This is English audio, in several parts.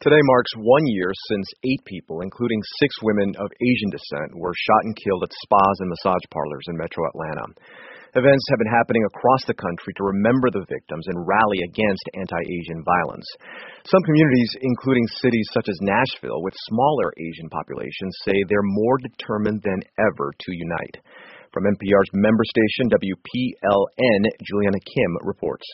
Today marks 1 year since 8 people, including 6 women of Asian descent, were shot and killed at spas and massage parlors in metro Atlanta. Events have been happening across the country to remember the victims and rally against anti-Asian violence. Some communities, including cities such as Nashville with smaller Asian populations, say they're more determined than ever to unite. From NPR's member station, WPLN, Juliana Kim reports.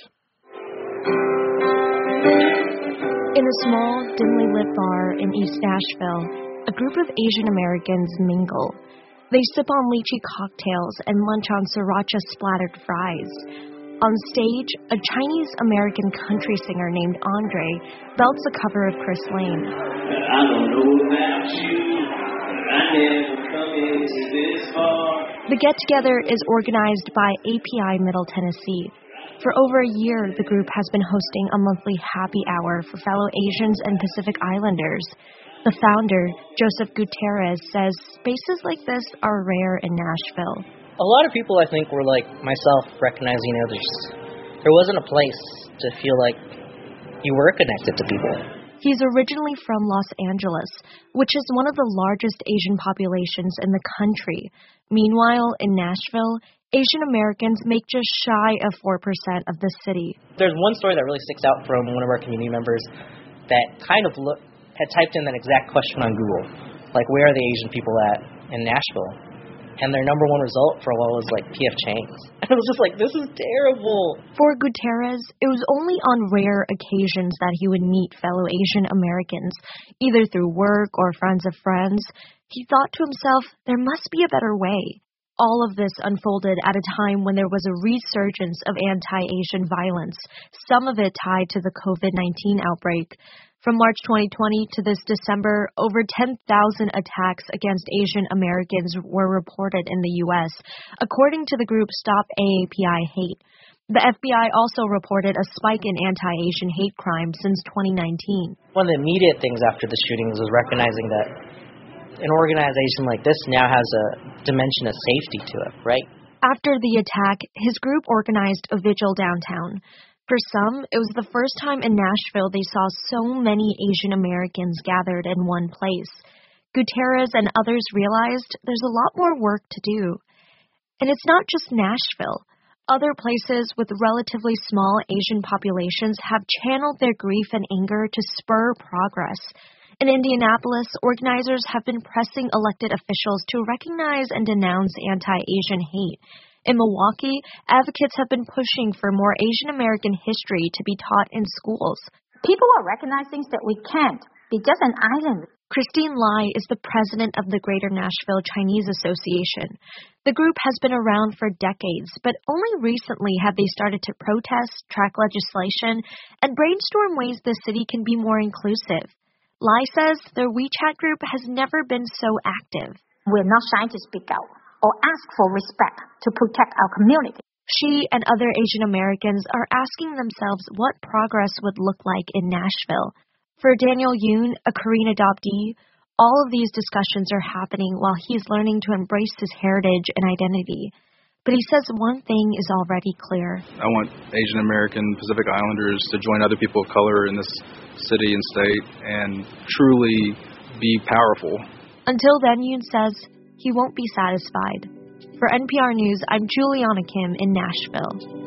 In a small, dimly lit bar in East Nashville, a group of Asian Americans mingle. They sip on lychee cocktails and munch on sriracha-splattered fries. On stage, a Chinese-American country singer named Andre belts a cover of Chris Lane. I don't know about you, but I never come into this bar. The get-together is organized by API Middle Tennessee. For over a year, the group has been hosting a monthly happy hour for fellow Asians and Pacific Islanders. The founder, Joseph Gutierrez, says spaces like this are rare in Nashville. A lot of people, I think, were like myself, recognizing there wasn't a place to feel like you were connected to people. He's originally from Los Angeles, which is one of the largest Asian populations in the country. Meanwhile, in Nashville, Asian Americans make just shy of 4% of the city. There's one story that really sticks out from one of our community members that kind of had typed in that exact question on Google, like, where are the Asian people at in Nashville? And their number one result for a while was like P.F. Chang's. And I was just like, this is terrible. For Gutierrez, it was only on rare occasions that he would meet fellow Asian Americans, either through work or friends of friends. He thought to himself, there must be a better way. All of this unfolded at a time when there was a resurgence of anti-Asian violence, some of it tied to the COVID-19 outbreak. From March 2020 to this December, over 10,000 attacks against Asian Americans were reported in the U.S., according to the group Stop AAPI Hate. The FBI also reported a spike in anti-Asian hate crime since 2019. One of the immediate things after the shootings was recognizing that an organization like this now has a dimension of safety to it, right? After the attack, his group organized a vigil downtown. For some, it was the first time in Nashville they saw so many Asian Americans gathered in one place. Gutierrez and others realized there's a lot more work to do. And it's not just Nashville. Other places with relatively small Asian populations have channeled their grief and anger to spur progress. In Indianapolis, organizers have been pressing elected officials to recognize and denounce anti-Asian hate. In Milwaukee, advocates have been pushing for more Asian American history to be taught in schools. People are recognizing that we can't be just an island. Christine Lai is the president of the Greater Nashville Chinese Association. The group has been around for decades, but only recently have they started to protest, track legislation, and brainstorm ways the city can be more inclusive. Lai says their WeChat group has never been so active. We're not shy to speak out or ask for respect to protect our community. She and other Asian Americans are asking themselves what progress would look like in Nashville. For Daniel Yoon, a Korean adoptee, all of these discussions are happening while he's learning to embrace his heritage and identity. But he says one thing is already clear. I want Asian American Pacific Islanders to join other people of color in this city and state and truly be powerful. Until then, Yoon says he won't be satisfied. For NPR News, I'm Juliana Kim in Nashville.